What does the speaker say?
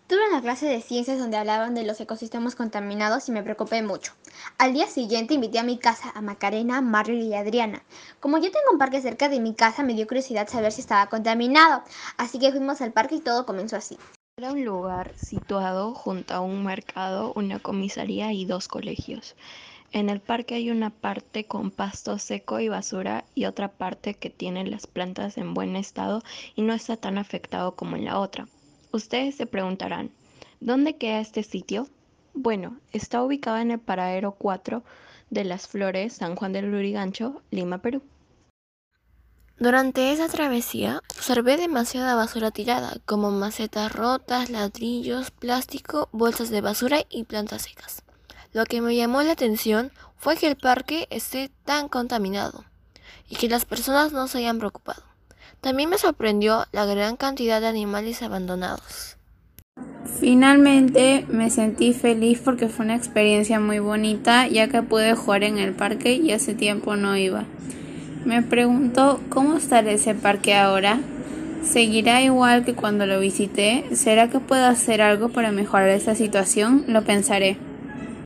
Tuve una clase de ciencias donde hablaban de los ecosistemas contaminados y me preocupé mucho. Al día siguiente invité a mi casa a Macarena, Marley y Adriana. Como yo tengo un parque cerca de mi casa, me dio curiosidad saber si estaba contaminado, así que fuimos al parque y todo comenzó así. Era un lugar situado junto a un mercado, una comisaría y dos colegios. En el parque hay una parte con pasto seco y basura y otra parte que tiene las plantas en buen estado y no está tan afectado como en la otra. Ustedes se preguntarán, ¿dónde queda este sitio? Bueno, está ubicado en el paradero 4 de Las Flores, San Juan del Lurigancho, Lima, Perú. Durante esa travesía observé demasiada basura tirada, como macetas rotas, ladrillos, plástico, bolsas de basura y plantas secas. Lo que me llamó la atención fue que el parque esté tan contaminado y que las personas no se hayan preocupado. También me sorprendió la gran cantidad de animales abandonados. Finalmente me sentí feliz porque fue una experiencia muy bonita, ya que pude jugar en el parque y hace tiempo no iba. Me pregunto cómo estará ese parque ahora. ¿Seguirá igual que cuando lo visité? ¿Será que puedo hacer algo para mejorar esta situación? Lo pensaré.